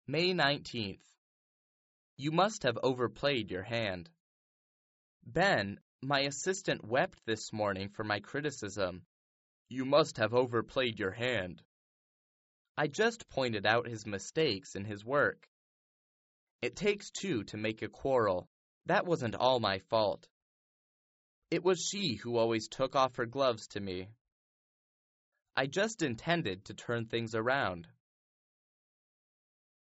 May 19th. You must have overplayed your hand. Ben, my assistant wept this morning for my criticism. You must have overplayed your hand. I just pointed out his mistakes in his work. It takes two to make a quarrel. That wasn't all my fault. It was she who always took off her gloves to me. I just intended to turn things around.